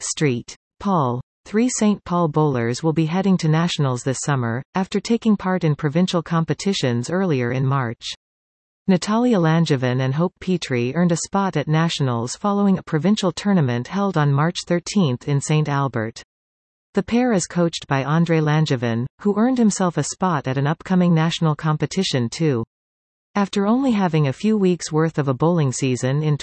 St. Paul. 3 St. Paul bowlers will be heading to nationals this summer, after taking part in provincial competitions earlier in March. Natalia Langevin and Hope Petrie earned a spot at nationals following a provincial tournament held on March 13 in St. Albert. The pair is coached by André Langevin, who earned himself a spot at an upcoming national competition too. After only having a few weeks' worth of a bowling season in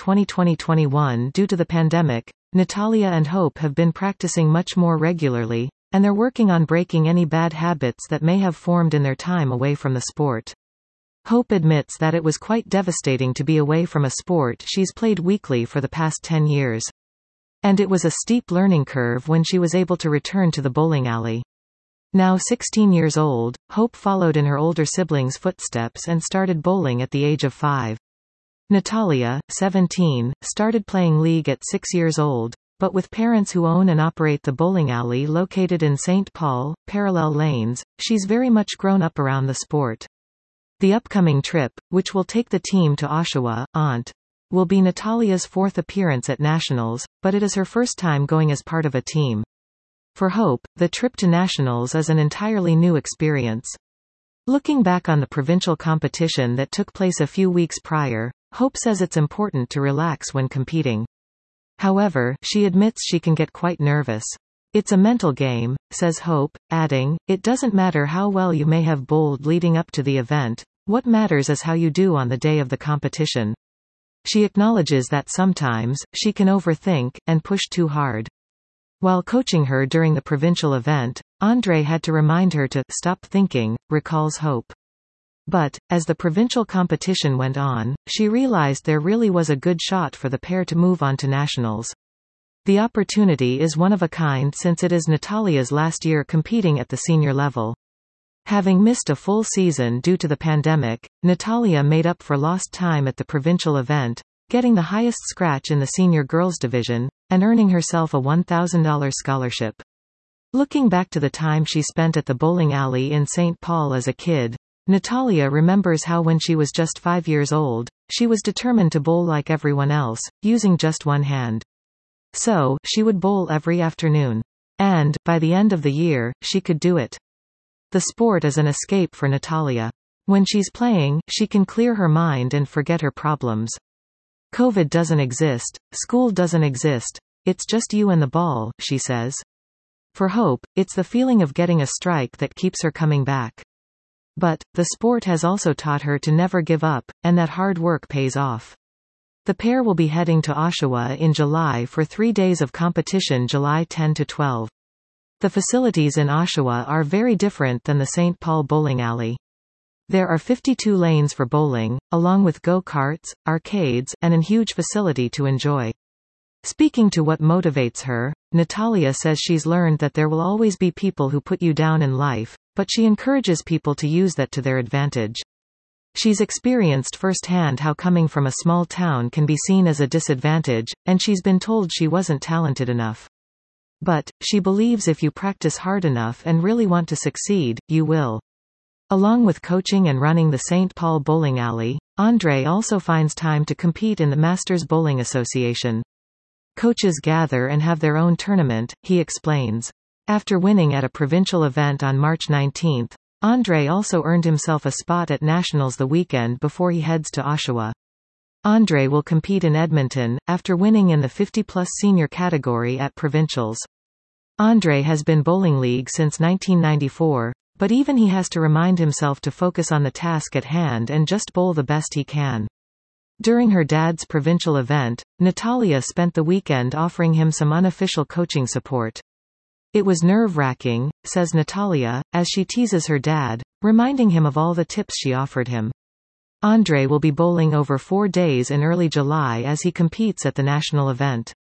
2020-21 due to the pandemic, Natalia and Hope have been practicing much more regularly, and they're working on breaking any bad habits that may have formed in their time away from the sport. Hope admits that it was quite devastating to be away from a sport she's played weekly for the past 10 years. And it was a steep learning curve when she was able to return to the bowling alley. Now 16 years old, Hope followed in her older siblings' footsteps and started bowling at the age of 5. Natalia, 17, started playing league at 6 years old, but with parents who own and operate the bowling alley located in St. Paul, Parallel Lanes, she's very much grown up around the sport. The upcoming trip, which will take the team to Oshawa, will be Natalia's 4th appearance at nationals, but it is her first time going as part of a team. For Hope, the trip to nationals is an entirely new experience. Looking back on the provincial competition that took place a few weeks prior, Hope says it's important to relax when competing. However, she admits she can get quite nervous. It's a mental game, says Hope, adding, it doesn't matter how well you may have bowled leading up to the event, what matters is how you do on the day of the competition. She acknowledges that sometimes, she can overthink, and push too hard. While coaching her during the provincial event, André had to remind her to stop thinking, recalls Hope. But, as the provincial competition went on, she realized there really was a good shot for the pair to move on to nationals. The opportunity is one of a kind since it is Natalia's last year competing at the senior level. Having missed a full season due to the pandemic, Natalia made up for lost time at the provincial event, getting the highest scratch in the senior girls division, and earning herself a $1,000 scholarship. Looking back to the time she spent at the bowling alley in St. Paul as a kid, Natalia remembers how when she was just 5 years old, she was determined to bowl like everyone else, using just one hand. So, she would bowl every afternoon. And, by the end of the year, she could do it. The sport is an escape for Natalia. When she's playing, she can clear her mind and forget her problems. COVID doesn't exist, school doesn't exist, it's just you and the ball, she says. For Hope, it's the feeling of getting a strike that keeps her coming back. But, the sport has also taught her to never give up, and that hard work pays off. The pair will be heading to Oshawa in July for 3 days of competition, July 10 to 12. The facilities in Oshawa are very different than the St. Paul bowling alley. There are 52 lanes for bowling, along with go-karts, arcades, and a huge facility to enjoy. Speaking to what motivates her, Natalia says she's learned that there will always be people who put you down in life, but she encourages people to use that to their advantage. She's experienced firsthand how coming from a small town can be seen as a disadvantage, and she's been told she wasn't talented enough. But, she believes if you practice hard enough and really want to succeed, you will. Along with coaching and running the St. Paul bowling alley, André also finds time to compete in the Masters Bowling Association. Coaches gather and have their own tournament, he explains. After winning at a provincial event on March 19, André also earned himself a spot at nationals the weekend before he heads to Oshawa. André will compete in Edmonton, after winning in the 50-plus senior category at provincials. André has been bowling league since 1994, but even he has to remind himself to focus on the task at hand and just bowl the best he can. During her dad's provincial event, Natalia spent the weekend offering him some unofficial coaching support. It was nerve-wracking, says Natalia, as she teases her dad, reminding him of all the tips she offered him. André will be bowling over 4 days in early July as he competes at the national event.